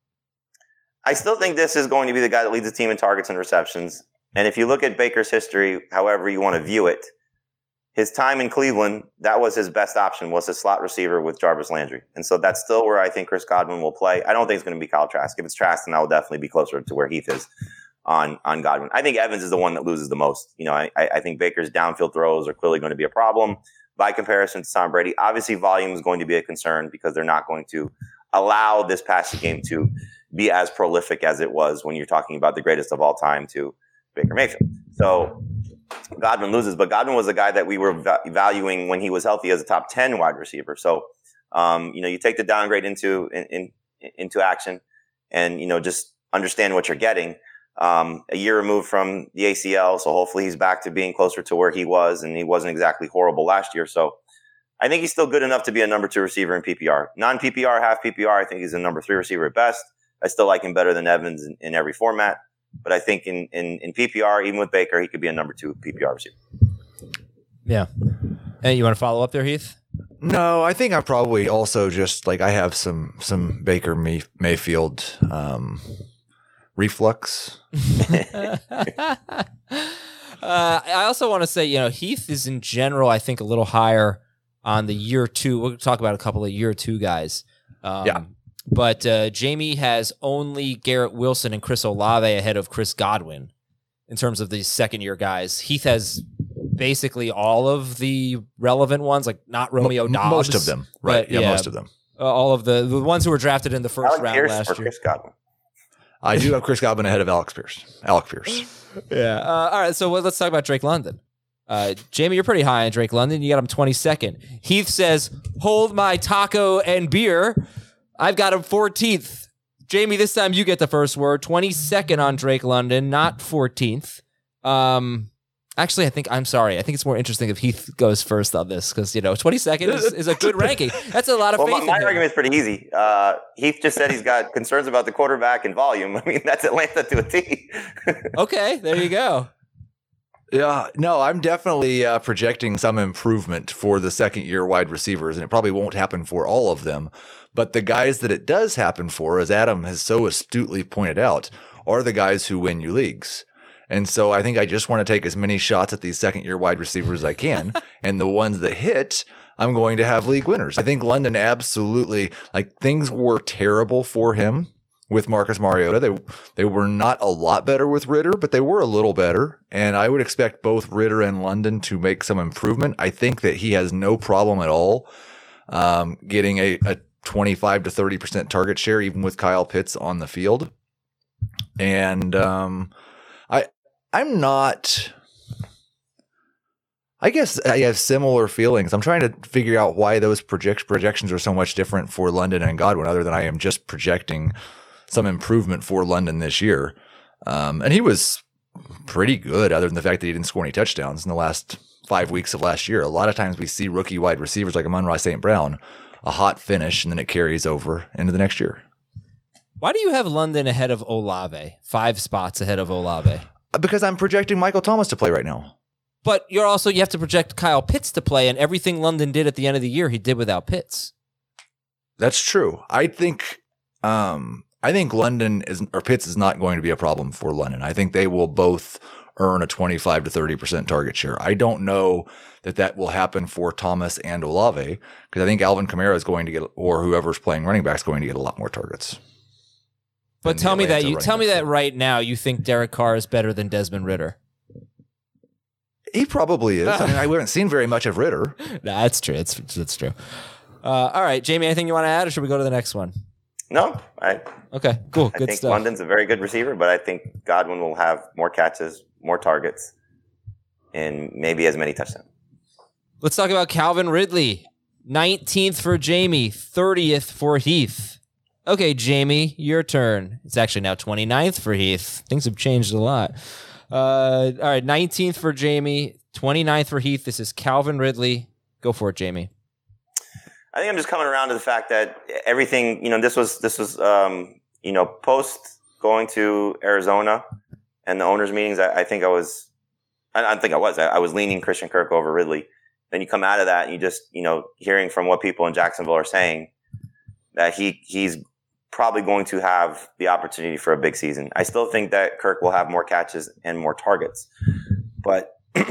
I still think this is going to be the guy that leads the team in targets and receptions. And if you look at Baker's history, however you want to view it, his time in Cleveland, that was his best option, was his slot receiver with Jarvis Landry. And so that's still where I think Chris Godwin will play. I don't think it's going to be Kyle Trask. If it's Trask, then I will definitely be closer to where Heath is on Godwin. I think Evans is the one that loses the most. I think Baker's downfield throws are clearly going to be a problem by comparison to Tom Brady. Obviously, volume is going to be a concern because they're not going to allow this passing game to be as prolific as it was when you're talking about the greatest of all time to Baker Mayfield. So Godwin loses, but Godwin was a guy that we were valuing when he was healthy as a top 10 wide receiver. So, you take the downgrade into action and, just understand what you're getting. A year removed from the ACL, so hopefully he's back to being closer to where he was, and he wasn't exactly horrible last year. So I think he's still good enough to be a number 2 receiver in PPR. Non-PPR, half PPR, I think he's a number 3 receiver at best. I still like him better than Evans in every format. But I think in PPR, even with Baker, he could be a number 2 PPR receiver. Yeah. And you want to follow up there, Heath? No, I think I probably also just I have some Baker Mayfield reflux. I also want to say, Heath is in general, I think, a little higher on the year 2. We'll talk about a couple of year 2 guys. But Jamie has only Garrett Wilson and Chris Olave ahead of Chris Godwin in terms of these second-year guys. Heath has basically all of the relevant ones, like not Romeo Doubs. Most of them, right? Yeah, most of them. All of the ones who were drafted in the first round Pierce last or year. Chris Godwin? I do have Chris Godwin ahead of Alec Pierce. Yeah. All right, so let's talk about Drake London. Jamie, you're pretty high on Drake London. You got him 22nd. Heath says, hold my taco and beer. I've got him 14th. Jamie, this time you get the first word. 22nd on Drake London, not 14th. Actually, I'm sorry. I think it's more interesting if Heath goes first on this because, 22nd is a good ranking. That's a lot of faith. My argument is pretty easy. Heath just said he's got concerns about the quarterback and volume. I mean, that's Atlanta to a T. Okay, there you go. Yeah, no, I'm definitely projecting some improvement for the second-year wide receivers, and it probably won't happen for all of them. But the guys that it does happen for, as Adam has so astutely pointed out, are the guys who win you leagues. And so I think I just want to take as many shots at these second-year wide receivers as I can. And the ones that hit, I'm going to have league winners. I think London absolutely, things were terrible for him with Marcus Mariota. They were not a lot better with Ritter, but they were a little better. And I would expect both Ritter and London to make some improvement. I think that he has no problem at all getting a 25 to 30% target share, even with Kyle Pitts on the field. And I'm not, I guess I have similar feelings. I'm trying to figure out why those projections are so much different for London and Godwin, other than I am just projecting some improvement for London this year. And he was pretty good, other than the fact that he didn't score any touchdowns in the last 5 weeks of last year. A lot of times we see rookie wide receivers like Amon-Ra St. Brown, a hot finish, and then it carries over into the next year. Why do you have London ahead of Olave? 5 spots ahead of Olave. Because I'm projecting Michael Thomas to play right now. But you have to project Kyle Pitts to play, and everything London did at the end of the year, he did without Pitts. That's true. I think London or Pitts is not going to be a problem for London. I think they will both earn a 25 to 30% target share. I don't know that will happen for Thomas and Olave, because I think Alvin Kamara is going to get, or whoever's playing running back is going to get a lot more targets. But tell me that right now you think Derek Carr is better than Desmond Ritter. He probably is. I haven't seen very much of Ritter. No, that's true. It's true. All right, Jamie, anything you want to add, or should we go to the next one? No. Okay, cool. I Good think stuff. London's a very good receiver, but I think Godwin will have more catches, more targets, and maybe as many touchdowns. Let's talk about Calvin Ridley. 19th for Jamie, 30th for Heath. Okay, Jamie, your turn. It's actually now 29th for Heath. Things have changed a lot. All right, 19th for Jamie, 29th for Heath. This is Calvin Ridley. Go for it, Jamie. I think I'm just coming around to the fact that everything, this was post going to Arizona and the owners' meetings. I was leaning Christian Kirk over Ridley. Then you come out of that and you just, hearing from what people in Jacksonville are saying, that he's probably going to have the opportunity for a big season. I still think that Kirk will have more catches and more targets, but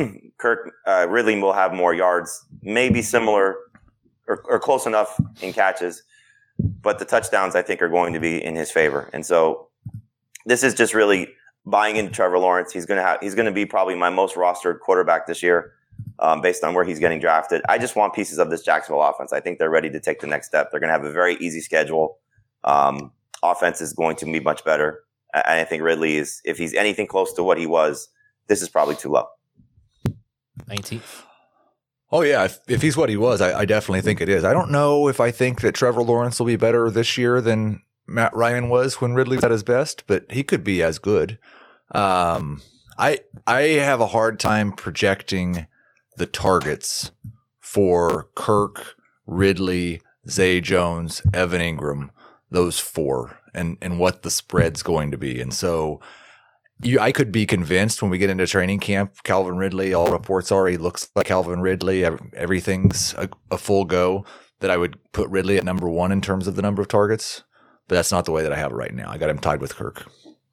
Ridley will have more yards, maybe similar or close enough in catches, but the touchdowns I think are going to be in his favor. And so this is just really buying into Trevor Lawrence. He's going to be probably my most rostered quarterback this year, based on where he's getting drafted. I just want pieces of this Jacksonville offense. I think they're ready to take the next step. They're going to have a very easy schedule. Offense is going to be much better. And I think Ridley is, if he's anything close to what he was, this is probably too low. 19th. Oh, yeah. If he's what he was, I definitely think it is. I don't know if I think that Trevor Lawrence will be better this year than Matt Ryan was when Ridley was at his best, but he could be as good. I have a hard time projecting the targets for Kirk, Ridley, Zay Jones, Evan Ingram, those 4, and what the spread's going to be. And so I could be convinced when we get into training camp, Calvin Ridley, all reports are he looks like Calvin Ridley, everything's a full go, that I would put Ridley at number 1 in terms of the number of targets. But that's not the way that I have it right now. I got him tied with Kirk.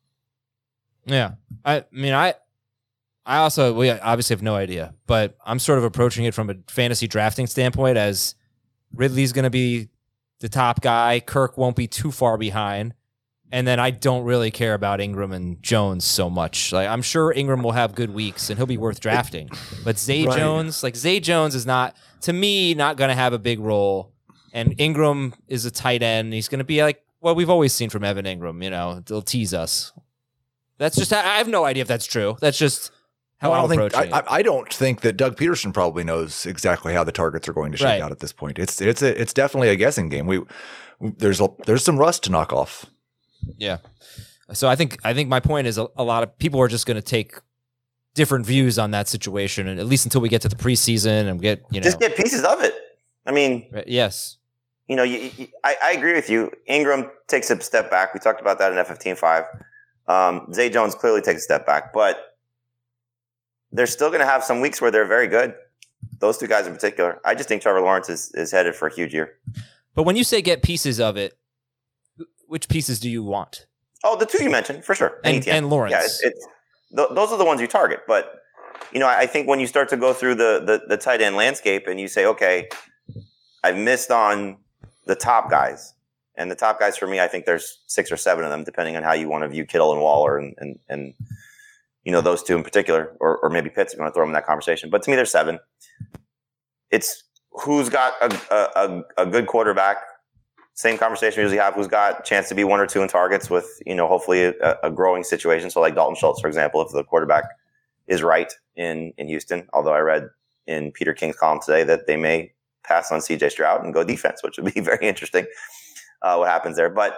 Yeah. We obviously have no idea, but I'm sort of approaching it from a fantasy drafting standpoint as Ridley's going to be the top guy. Kirk won't be too far behind. And then I don't really care about Ingram and Jones so much. I'm sure Ingram will have good weeks and he'll be worth drafting. But Zay Jones is not, to me, not going to have a big role. And Ingram is a tight end. He's going to be like what we've always seen from Evan Ingram. They'll tease us. That's just, I have no idea if that's true. That's just how I'm approaching it. I don't think that Doug Peterson probably knows exactly how the targets are going to shake out at this point. It's definitely a guessing game. There's some rust to knock off. Yeah. So I think my point is a lot of people are just going to take different views on that situation, and at least until we get to the preseason and just get pieces of it. I mean, yes. I agree with you. Ingram takes a step back. We talked about that in F15.5. Zay Jones clearly takes a step back, but they're still going to have some weeks where they're very good. Those two guys in particular. I just think Trevor Lawrence is headed for a huge year. But when you say get pieces of it, which pieces do you want? Oh, the two you mentioned, for sure. And Lawrence. Yeah, those are the ones you target. But, I think when you start to go through the tight end landscape and you say, okay, I've missed on the top guys. And the top guys for me, I think there's 6 or 7 of them, depending on how you want to view Kittle and Waller and those two in particular, or maybe Pitts if you want to throw them in that conversation. But to me, there's 7. It's who's got a good quarterback. Same conversation we usually have. Who's got a chance to be 1 or 2 in targets with, hopefully a growing situation. So like Dalton Schultz, for example, if the quarterback is right in Houston, although I read in Peter King's column today that they may pass on CJ Stroud and go defense, which would be very interesting what happens there. But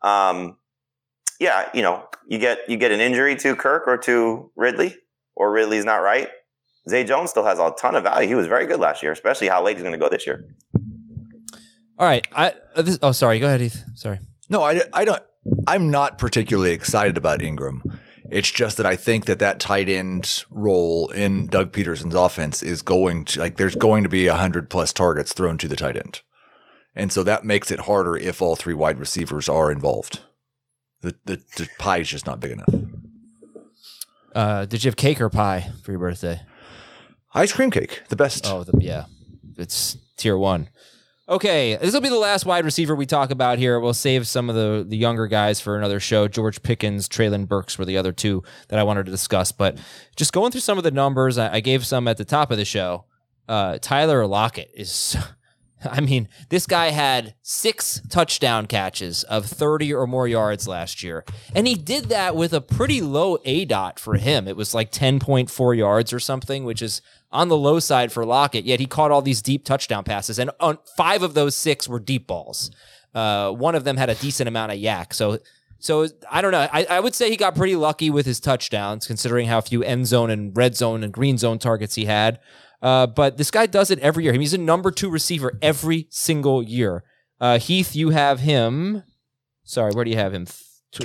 you get an injury to Kirk or to Ridley, or Ridley's not right. Zay Jones still has a ton of value. He was very good last year, especially how late he's going to go this year. All right. Sorry. Go ahead, Heath. Sorry. No, I don't. I'm not particularly excited about Ingram. It's just that I think that tight end role in Doug Peterson's offense is going to, there's going to be 100+ targets thrown to the tight end. And so that makes it harder if all 3 wide receivers are involved. The pie is just not big enough. Did you have cake or pie for your birthday? Ice cream cake, the best. Oh, yeah. It's tier 1. Okay, this will be the last wide receiver we talk about here. We'll save some of the younger guys for another show. George Pickens, Treylon Burks were the other 2 that I wanted to discuss. But just going through some of the numbers, I gave some at the top of the show. Tyler Lockett is... this guy had 6 touchdown catches of 30 or more yards last year. And he did that with a pretty low ADOT for him. It was like 10.4 yards or something, which is on the low side for Lockett. Yet he caught all these deep touchdown passes. And 5 of those 6 were deep balls. One of them had a decent amount of yak. So I don't know. I would say he got pretty lucky with his touchdowns, considering how few end zone and red zone and green zone targets he had. But this guy does it every year. He's a number 2 receiver every single year. Heath, you have him. Sorry, where do you have him?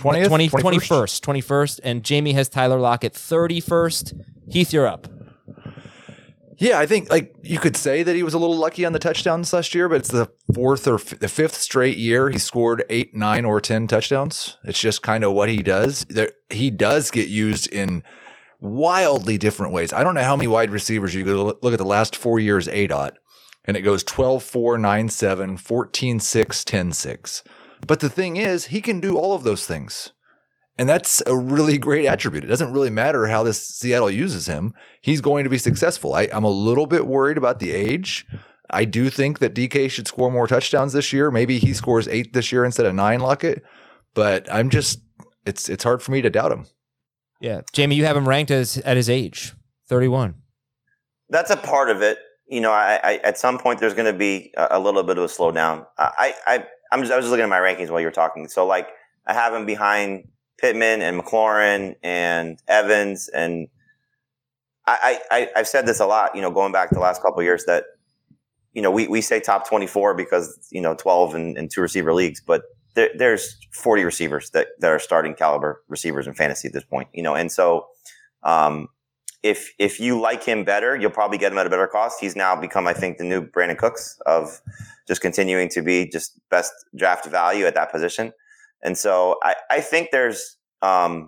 21st. And Jamie has Tyler Lockett 31st. Heath, you're up. Yeah, I think you could say that he was a little lucky on the touchdowns last year, but it's the 4th or the 5th straight year he scored 8, 9, or 10 touchdowns. It's just kind of what he does. He does get used in wildly different ways. I don't know how many wide receivers you could look at the last 4 years ADOT, and it goes 12-4, 9-7, 14-6, 10-6. But the thing is, he can do all of those things. And that's a really great attribute. It doesn't really matter how this Seattle uses him. He's going to be successful. I'm a little bit worried about the age. I do think that DK should score more touchdowns this year. Maybe he scores 8 this year instead of 9, Lockett. But it's hard for me to doubt him. Yeah. Jamie, you have him ranked at his age, 31. That's a part of it. I at some point there's going to be a little bit of a slowdown. I was just looking at my rankings while you were talking. So I have him behind Pittman and McLaurin and Evans. And I've said this a lot, going back to the last couple of years that, we say top 24 because, 12 and 2 receiver leagues, but there's 40 receivers that are starting caliber receivers in fantasy at this point, and so if you like him better, you'll probably get him at a better cost. He's now become, I think, the new Brandon Cooks of just continuing to be just best draft value at that position. And so I think there's a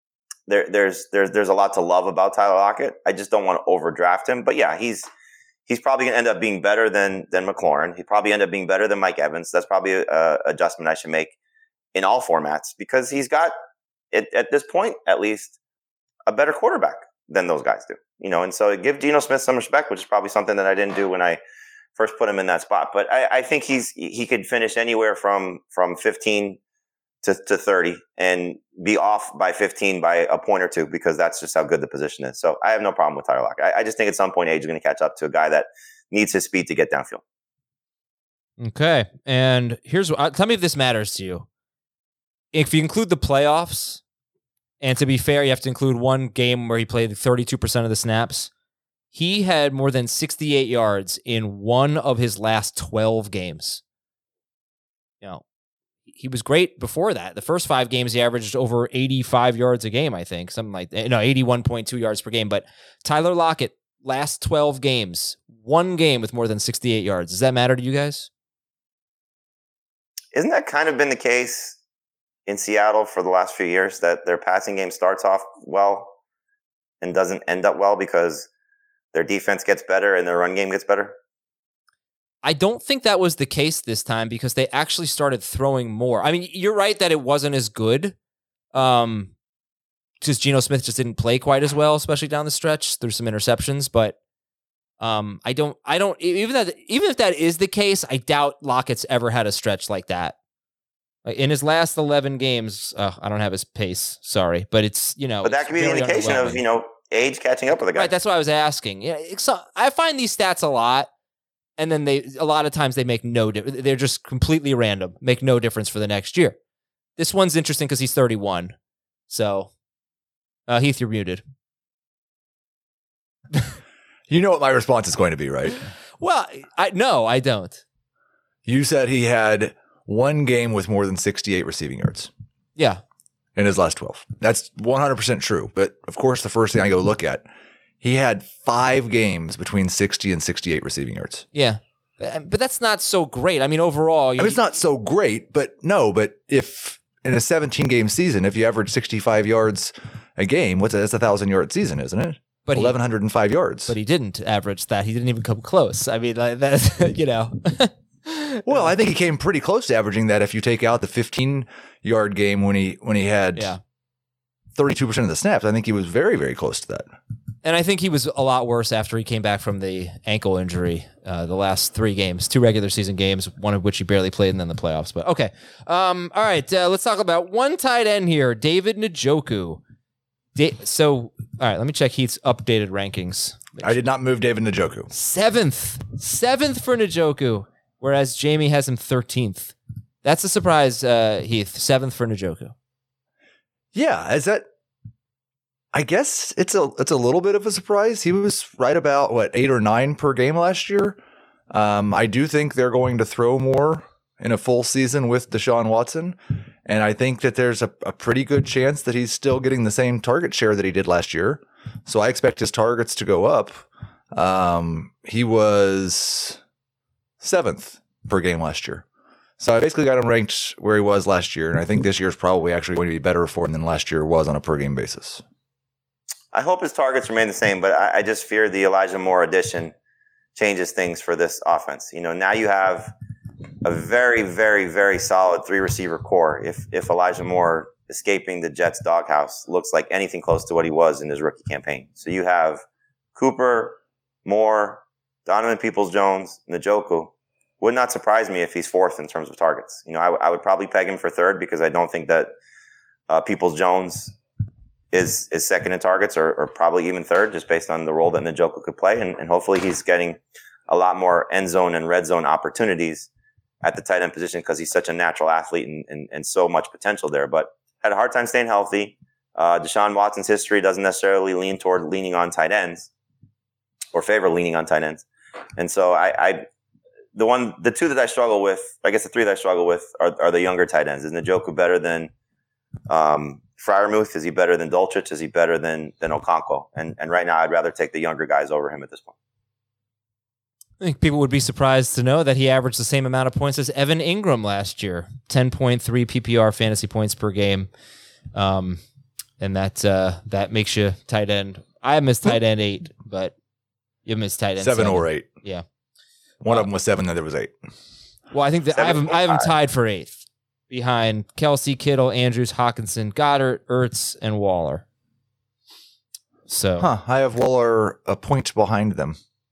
lot to love about Tyler Lockett. I just don't want to overdraft him, but yeah, he's probably going to end up being better than McLaurin. He'd probably end up being better than Mike Evans. That's probably an adjustment I should make in all formats because he's got, at this point, at least, a better quarterback than those guys do. And so give Geno Smith some respect, which is probably something that I didn't do when I first put him in that spot. But I think he could finish anywhere from 15 to 30 and be off by 15 by a point or 2 because that's just how good the position is. So I have no problem with Tyler Lockett. I just think at some point age is going to catch up to a guy that needs his speed to get downfield. Okay. And tell me if this matters to you. If you include the playoffs, And to be fair, you have to include one game where he played 32% of the snaps. He had more than 68 yards in one of his last 12 games. He was great before that. The first 5 games, he averaged over 85 yards a game, I think. Something like that. 81.2 yards per game. But Tyler Lockett, last 12 games, one game with more than 68 yards. Does that matter to you guys? Isn't that kind of been the case in Seattle for the last few years, that their passing game starts off well and doesn't end up well because their defense gets better and their run game gets better? I don't think that was the case this time because they actually started throwing more. I mean, you're right that it wasn't as good because Geno Smith just didn't play quite as well, especially down the stretch. There's some interceptions, but I don't even if that is the case, I doubt Lockett's ever had a stretch like that. In his last 11 games, I don't have his pace, sorry, but it's, But that could be an indication of, age catching up with a guy. Right, that's what I was asking. Yeah, so I find these stats a lot. And then a lot of times they make no difference. They're just completely random, make no difference for the next year. This one's interesting because he's 31. So, Heath, you're muted. You know what my response is going to be, right? Well, no, I don't. You said he had one game with more than 68 receiving yards. Yeah. In his last 12. That's 100% true. But, of course, the first thing I go look at, he had 5 games between 60 and 68 receiving yards. Yeah. But that's not so great. I mean, overall... it's not so great, but if in a 17-game season, if you average 65 yards a game, that's a 1,000-yard season, isn't it? But 1,105 yards. But he didn't average that. He didn't even come close. I mean, that's, Well, I think he came pretty close to averaging that if you take out the 15-yard game when he had 32% of the snaps. I think he was very, very close to that. And I think he was a lot worse after he came back from the ankle injury the last 3 games, 2 regular season games, one of which he barely played, and then the playoffs. But okay. All right, let's talk about one tight end here, David Njoku. All right, let me check Heath's updated rankings. I did not move David Njoku. 7th for Njoku, whereas Jamie has him 13th. That's a surprise, Heath. 7th for Njoku. Yeah, is that... I guess it's a little bit of a surprise. He was right about 8 or 9 per game last year. I do think they're going to throw more in a full season with Deshaun Watson, and I think that there's a pretty good chance that he's still getting the same target share that he did last year. So I expect his targets to go up. He was 7th per game last year. So I basically got him ranked where he was last year, and I think this year's probably actually going to be better for him than last year was on a per game basis. I hope his targets remain the same, but I just fear the Elijah Moore addition changes things for this offense. Now you have a very, very, very solid 3-receiver core. If Elijah Moore escaping the Jets' doghouse looks like anything close to what he was in his rookie campaign. So you have Cooper, Moore, Donovan Peoples-Jones, Njoku. Would not surprise me if he's 4th in terms of targets. I would probably peg him for 3rd because I don't think that Peoples-Jones is 2nd in targets or probably even 3rd just based on the role that Njoku could play. And hopefully he's getting a lot more end zone and red zone opportunities at the tight end position because he's such a natural athlete and so much potential there. But had a hard time staying healthy. Deshaun Watson's history doesn't necessarily lean toward leaning on tight ends or favor leaning on tight ends. And so the 2 that I struggle with, I guess the 3 that I struggle with are the younger tight ends. Is Njoku better than Freiermuth? Is he better than Dulcich? Is he better than Okonkwo? And right now, I'd rather take the younger guys over him at this point. I think people would be surprised to know that he averaged the same amount of points as Evan Ingram last year, 10.3 PPR fantasy points per game, and that makes you tight end. I missed tight end 8, but you missed tight end 7 or 8. Yeah, one of them was 7, the other was 8. Well, I think that I have him tied for 8th. Behind Kelsey, Kittle, Andrews, Hawkinson, Goddard, Ertz, and Waller. So, I have Waller a point behind them.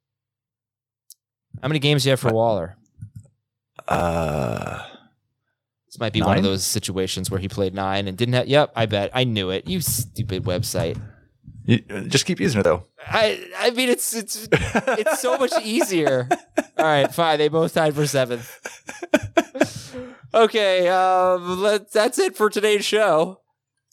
How many games do you have for Waller? This might be 9? one of those situations where he played 9 and didn't have... Yep, I bet. I knew it. You stupid website. You just keep using it, though. I mean, it's so much easier. All right, fine. They both tied for 7th. Okay, that's it for today's show.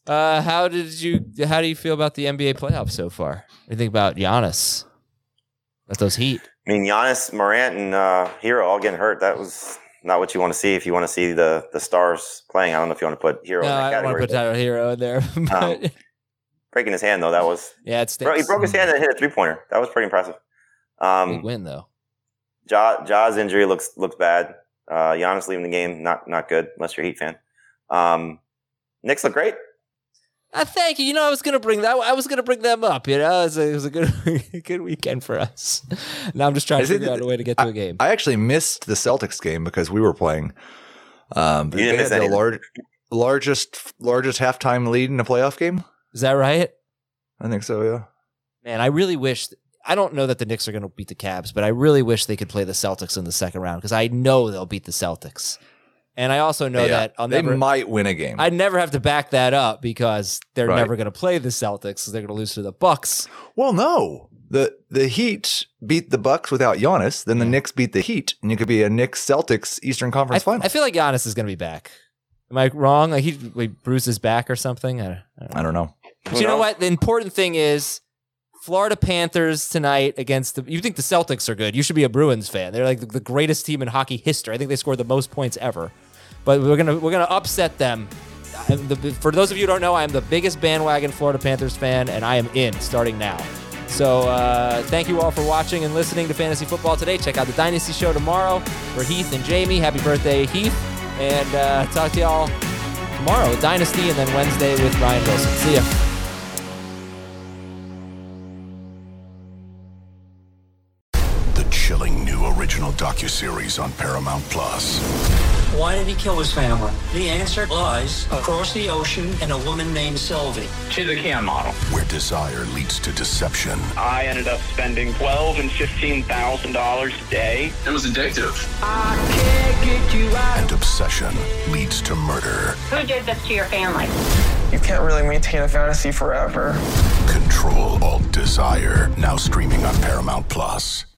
How do you feel about the NBA playoffs so far? What do you think about Giannis? About those Heat? I mean, Giannis, Morant, and Hero all getting hurt. That was not what you want to see if you want to see the stars playing. I don't know if you want to put Hero in that category. I don't want to put Tyler Hero in there. But breaking his hand, though, that was... Yeah, it stinks. He broke his hand and hit a three-pointer. That was pretty impressive. Big win, though. Ja's injury looks bad. Giannis leaving the game, not good, unless you're a Heat fan. Knicks look great. Thank you. I was going to bring that. I was going to bring them up. It was a good weekend for us. Now I'm just trying to figure out a way to get to a game. I actually missed the Celtics game because we were playing. They had the largest halftime lead in a playoff game. Is that right? I think so. Yeah. Man, I really wish. I don't know that the Knicks are going to beat the Cavs, but I really wish they could play the Celtics in the second round because I know they'll beat the Celtics. And I also know that they might win a game. I'd never have to back that up because they're never going to play the Celtics. They're going to lose to the Bucks. Well, no. The Heat beat the Bucks without Giannis. Then the Knicks beat the Heat, and you could be a Knicks-Celtics Eastern Conference final. I feel like Giannis is going to be back. Am I wrong? Like he bruised his back or something? I don't know. But you know what? The important thing is Florida Panthers tonight against you think the Celtics are good. You should be a Bruins fan. They're like the greatest team in hockey history. I think they scored the most points ever. But we're gonna upset them. For those of you who don't know, I am the biggest bandwagon Florida Panthers fan, and I am in starting now. So thank you all for watching and listening to Fantasy Football today. Check out the Dynasty Show tomorrow for Heath and Jamie. Happy birthday, Heath. And talk to y'all tomorrow with Dynasty, and then Wednesday with Ryan Wilson. See ya. The chilling new original docuseries on Paramount Plus. Why did he kill his family? The answer lies across the ocean in a woman named Sylvie. She's a CAN model. Where desire leads to deception. I ended up spending $12,000 and $15,000 a day. It was addictive. I can't get you out. And obsession leads to murder. Who did this to your family? You can't really maintain a fantasy forever. Control Alt Desire. Now streaming on Paramount Plus.